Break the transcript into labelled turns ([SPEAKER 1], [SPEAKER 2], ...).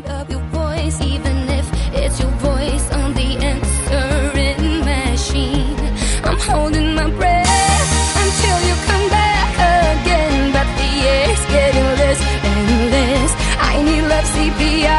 [SPEAKER 1] up your voice, even if it's your voice on the answering machine. I'm holding my breath until you come back again, but the air's getting less and less. I need love CPR.